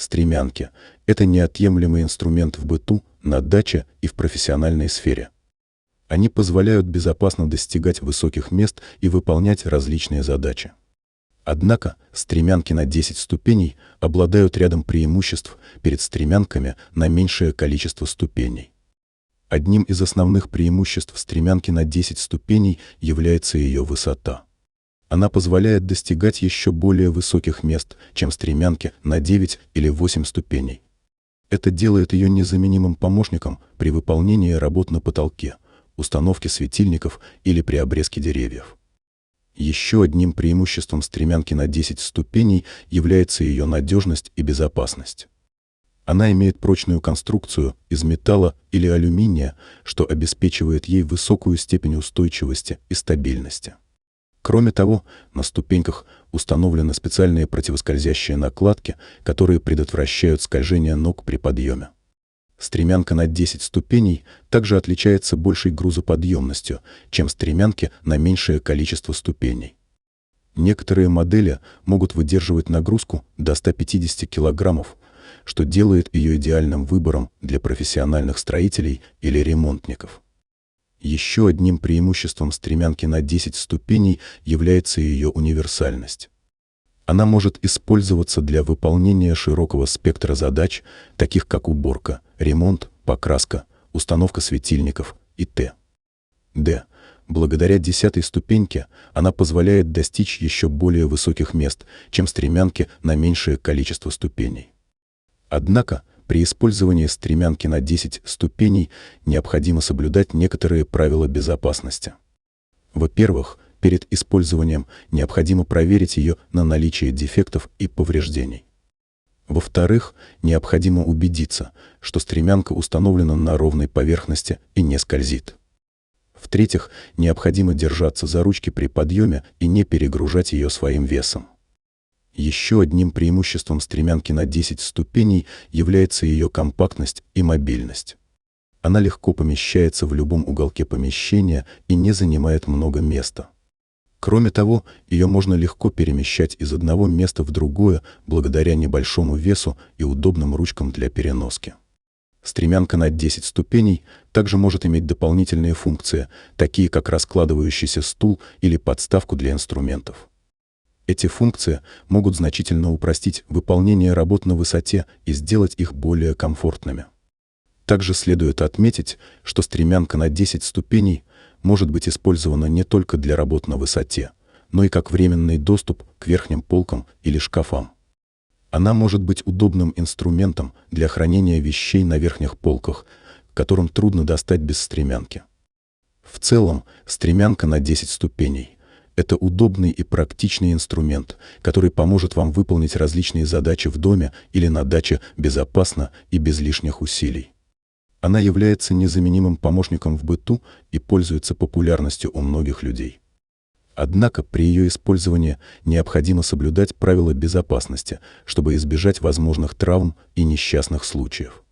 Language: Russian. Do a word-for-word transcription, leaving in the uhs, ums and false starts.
Стремянки – это неотъемлемый инструмент в быту, на даче и в профессиональной сфере. Они позволяют безопасно достигать высоких мест и выполнять различные задачи. Однако стремянки на десять ступеней обладают рядом преимуществ перед стремянками на меньшее количество ступеней. Одним из основных преимуществ стремянки на десять ступеней является ее высота. Она позволяет достигать еще более высоких мест, чем стремянки на девять или восемь ступеней. Это делает ее незаменимым помощником при выполнении работ на потолке, установке светильников или при обрезке деревьев. Еще одним преимуществом стремянки на десять ступеней является ее надежность и безопасность. Она имеет прочную конструкцию из металла или алюминия, что обеспечивает ей высокую степень устойчивости и стабильности. Кроме того, на ступеньках установлены специальные противоскользящие накладки, которые предотвращают скольжение ног при подъеме. Стремянка на десять ступеней также отличается большей грузоподъемностью, чем стремянки на меньшее количество ступеней. Некоторые модели могут выдерживать нагрузку до ста пятидесяти килограммов, что делает ее идеальным выбором для профессиональных строителей или ремонтников. Еще одним преимуществом стремянки на десять ступеней является ее универсальность. Она может использоваться для выполнения широкого спектра задач, таких как уборка, ремонт, покраска, установка светильников и т.д. Благодаря десятой ступеньке она позволяет достичь еще более высоких мест, чем стремянки на меньшее количество ступеней. Однако, при использовании стремянки на десять ступеней необходимо соблюдать некоторые правила безопасности. Во-первых, перед использованием необходимо проверить ее на наличие дефектов и повреждений. Во-вторых, необходимо убедиться, что стремянка установлена на ровной поверхности и не скользит. В-третьих, необходимо держаться за ручки при подъеме и не перегружать ее своим весом. Еще одним преимуществом стремянки на десять ступеней является ее компактность и мобильность. Она легко помещается в любом уголке помещения и не занимает много места. Кроме того, ее можно легко перемещать из одного места в другое благодаря небольшому весу и удобным ручкам для переноски. Стремянка на десять ступеней также может иметь дополнительные функции, такие как раскладывающийся стул или подставку для инструментов. Эти функции могут значительно упростить выполнение работ на высоте и сделать их более комфортными. Также следует отметить, что стремянка на десять ступеней может быть использована не только для работ на высоте, но и как временный доступ к верхним полкам или шкафам. Она может быть удобным инструментом для хранения вещей на верхних полках, которым трудно достать без стремянки. В целом, стремянка на десять ступеней – это удобный и практичный инструмент, который поможет вам выполнить различные задачи в доме или на даче безопасно и без лишних усилий. Она является незаменимым помощником в быту и пользуется популярностью у многих людей. Однако при ее использовании необходимо соблюдать правила безопасности, чтобы избежать возможных травм и несчастных случаев.